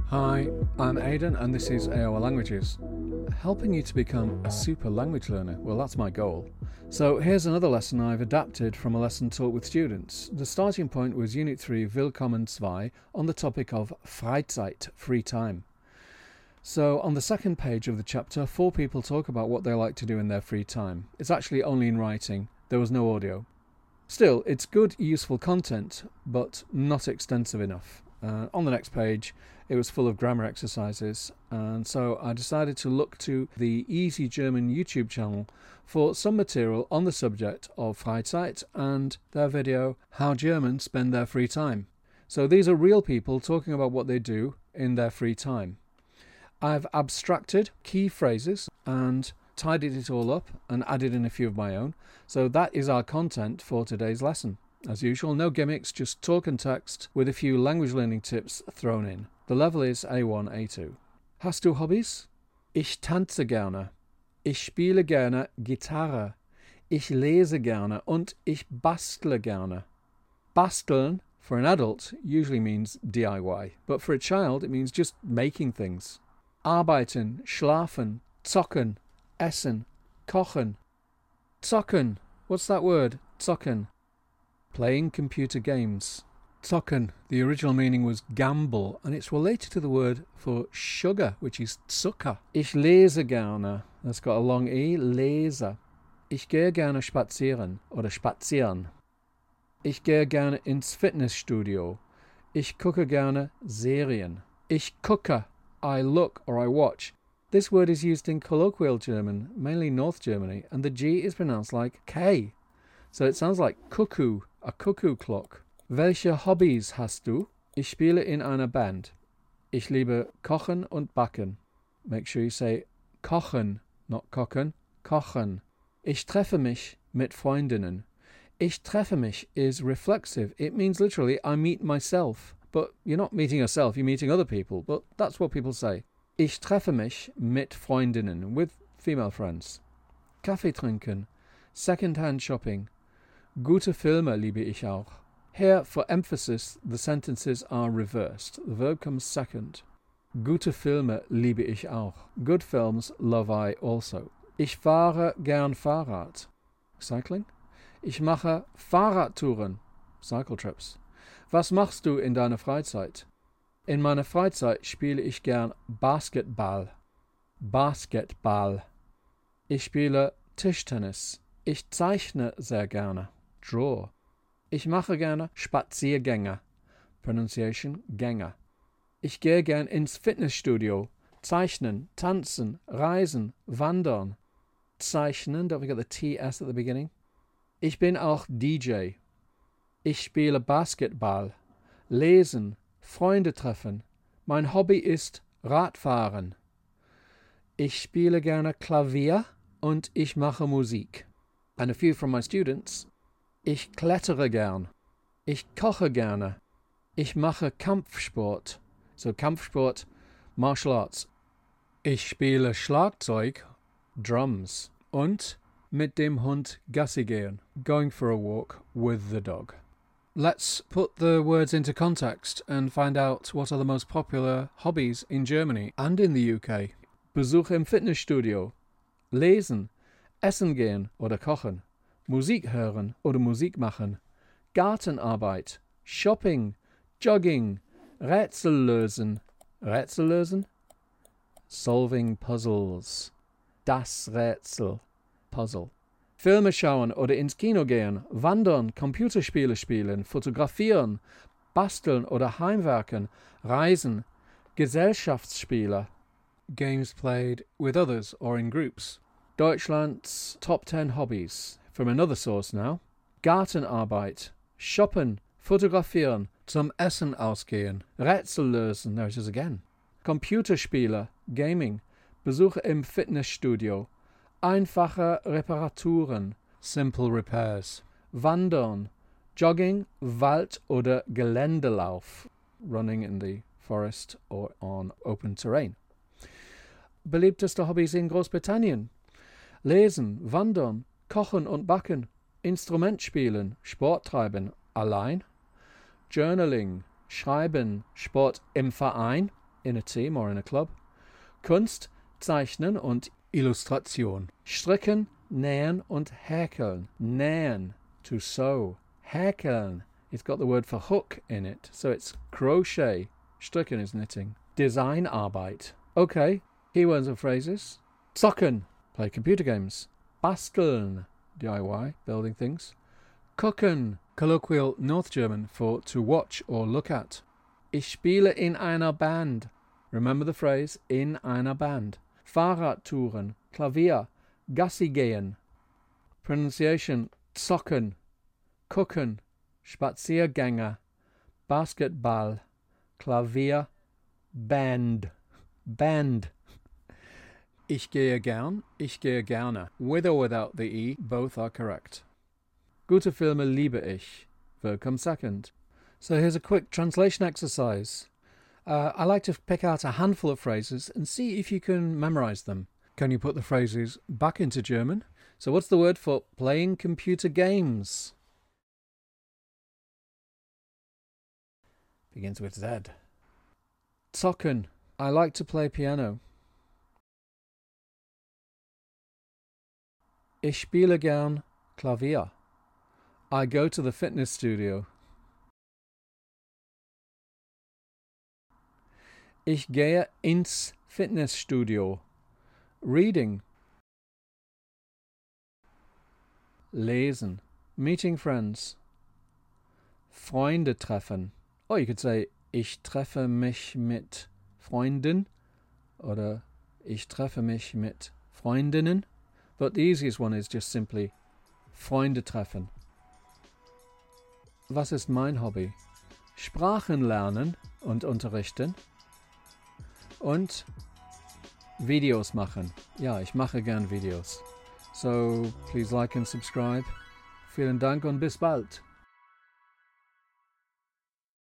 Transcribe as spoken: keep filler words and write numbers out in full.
Hi, I'm Aidan and this is A O L Languages. Helping you to become a super language learner, well that's my goal. So here's another lesson I've adapted from a lesson taught with students. The starting point was Unit three Willkommen two on the topic of Freizeit, free time. So on the second page of the chapter, four people talk about what they like to do in their free time. It's actually only in writing, there was no audio. Still, it's good, useful content, but not extensive enough. Uh, on the next page, it was full of grammar exercises, and so I decided to look to the Easy German YouTube channel for some material on the subject of Freizeit and their video, How Germans Spend Their Free Time. So these are real people talking about what they do in their free time. I've abstracted key phrases and tidied it all up and added in a few of my own. So that is our content for today's lesson. As usual, no gimmicks, just talk and text with a few language learning tips thrown in. The level is A one, A two. Hast du Hobbys? Ich tanze gerne. Ich spiele gerne Gitarre. Ich lese gerne und ich bastle gerne. Basteln, for an adult, usually means D I Y, but for a child it means just making things. Arbeiten, schlafen, zocken, essen, kochen. Zocken, what's that word? Zocken. Playing computer games. Zocken, the original meaning was gamble, and it's related to the word for sugar, which is Zucker. Ich lese gerne, that's got a long E, lese. Ich gehe gerne spazieren, oder spazieren. Ich gehe gerne ins Fitnessstudio. Ich gucke gerne Serien. Ich gucke, I look or I watch. This word is used in colloquial German, mainly North Germany, and the G is pronounced like K. So it sounds like cuckoo, a cuckoo clock. Welche Hobbys hast du? Ich spiele in einer Band. Ich liebe Kochen und Backen. Make sure you say kochen, not kochen, kochen. Ich treffe mich mit Freundinnen. Ich treffe mich is reflexive. It means literally I meet myself. But you're not meeting yourself, you're meeting other people. But that's what people say. Ich treffe mich mit Freundinnen, with female friends. Kaffee trinken. Second-hand shopping. Gute Filme liebe ich auch. Here, for emphasis, the sentences are reversed. The verb comes second. Gute Filme liebe ich auch. Good films love I also. Ich fahre gern Fahrrad. Cycling. Ich mache Fahrradtouren. Cycle trips. Was machst du in deiner Freizeit? In meiner Freizeit spiele ich gern Basketball. Basketball. Ich spiele Tischtennis. Ich zeichne sehr gerne. Draw. Ich mache gerne Spaziergänge. Pronunciation Gänge. Ich gehe gern ins Fitnessstudio. Zeichnen, tanzen, reisen, wandern. Zeichnen, don't forget the T S at the beginning. Ich bin auch D J. Ich spiele Basketball. Lesen, Freunde treffen. Mein Hobby ist Radfahren. Ich spiele gerne Klavier und ich mache Musik. And a few from my students. Ich klettere gern. Ich koche gerne. Ich mache Kampfsport. So Kampfsport, martial arts. Ich spiele Schlagzeug, drums. Und mit dem Hund Gassi gehen, going for a walk with the dog. Let's put the words into context and find out what are the most popular hobbies in Germany and in the U K. Besuch im Fitnessstudio. Lesen. Essen gehen oder kochen. Musik hören oder Musik machen. Gartenarbeit. Shopping. Jogging. Rätsel lösen. Rätsel lösen? Solving puzzles. Das Rätsel. Puzzle. Filme schauen oder ins Kino gehen. Wandern. Computerspiele spielen. Fotografieren. Basteln oder heimwerken. Reisen. Gesellschaftsspiele. Games played with others or in groups. Deutschland's top ten hobbies. From another source now. Gartenarbeit. Shoppen. Fotografieren. Zum Essen ausgehen. Rätsel lösen. There it is again. Computerspiele. Gaming. Besuche im Fitnessstudio. Einfache Reparaturen. Simple repairs. Wandern. Jogging. Wald- oder Geländelauf. Running in the forest or on open terrain. Beliebteste Hobbys in Großbritannien. Lesen, wandern, kochen und backen, Instrument spielen, Sport treiben, allein, Journaling, schreiben, Sport im Verein, in a team or in a club. Kunst, Zeichnen und Illustration. Stricken, nähen und häkeln. Nähen, to sew. Häkeln, it's got the word for hook in it, so it's crochet. Stricken is knitting. Designarbeit. Okay, keywords and phrases. Zocken, play computer games. Basteln, D I Y, building things. Gucken, colloquial North German for to watch or look at. Ich spiele in einer Band. Remember the phrase, in einer Band. Fahrradtouren, Klavier, Gassi gehen. Pronunciation, zocken, gucken, Spaziergänger, Basketball, Klavier, Band. Band. Ich gehe gern, ich gehe gerne. With or without the E, both are correct. Gute Filme liebe ich. Verb comes second. So here's a quick translation exercise. Uh, I like to pick out a handful of phrases and see if you can memorize them. Can you put the phrases back into German? So what's the word for playing computer games? Begins with Z. Zocken. I like to play piano. Ich spiele gern Klavier. I go to the fitness studio. Ich gehe ins Fitnessstudio. Reading. Lesen. Meeting friends. Freunde treffen. Or you could say, ich treffe mich mit Freunden. Oder ich treffe mich mit Freundinnen. But the easiest one is just simply Freunde treffen. Was ist mein Hobby? Sprachen lernen und unterrichten. Und Videos machen. Ja, ich mache gern Videos. So, please like and subscribe. Vielen Dank und bis bald.